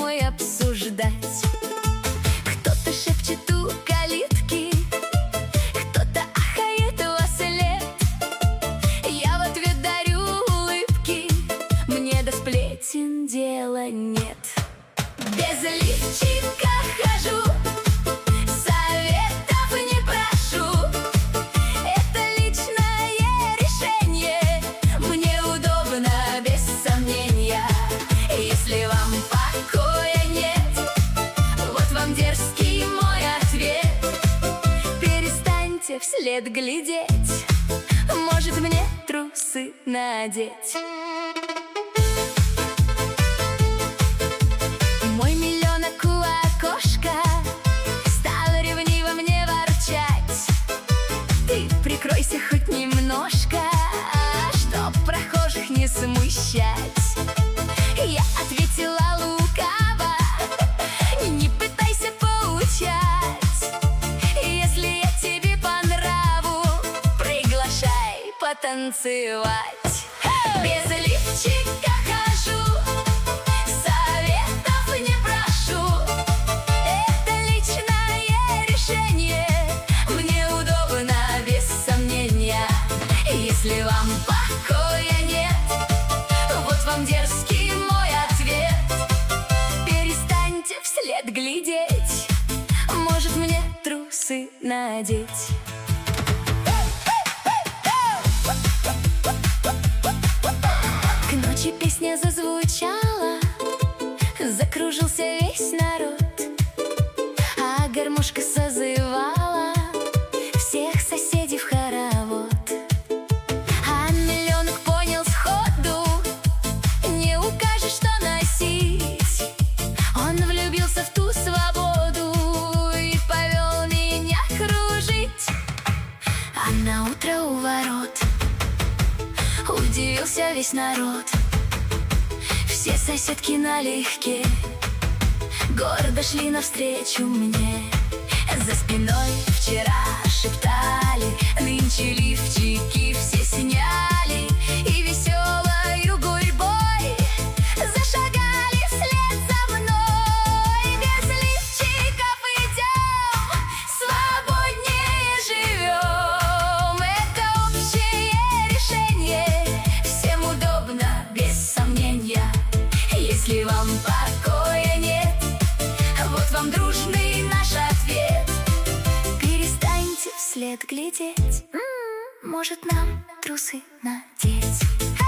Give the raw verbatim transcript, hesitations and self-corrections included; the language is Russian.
мой обсуждать. Кто-то шепчет у калитки, кто-то ахает во след. Я в ответ дарю улыбки, мне до сплетен дела нет. Без лифчика хожу, советов не прошу. Это личное решение, мне удобно без сомнения. Если вам покоя нет, вот вам дерзкий мой ответ. Перестаньте вслед глядеть, может мне трусы надеть. Мой миллионок у окошка стал ревниво мне ворчать. Ты прикройся хоть немножко, чтоб прохожих не смущать. Я ответила лукаво: не пытайся поучать. Если я тебе по нраву, приглашай потанцевать. Без лифчика хожу, советов не прошу. Это личное решение, мне удобно без сомнения. Если вам покоя нет, вот вам дерзкий мой ответ. Перестаньте вслед глядеть, может мне трусы надеть. К ночи песня зазвучала, закружился весь народ, а гармошка созывала всех соседей в хоровод. А миллионок понял сходу, не укажешь, что носить. Он влюбился в ту свободу и повел меня кружить. А на утро у ворот удивился весь народ. Все соседки налегке гордо шли навстречу мне. За спиной вчера шептали, нынче лифчики все сняли, и веселою гурьбой зашагали вслед за мной. Без лифчиков идем, свободнее живем. Это общее решение, всем удобно без сомнения. Если вам покоя нет, вот вам дружный наш ответ. Перестаньте вслед глядеть, может нам трусы надеть.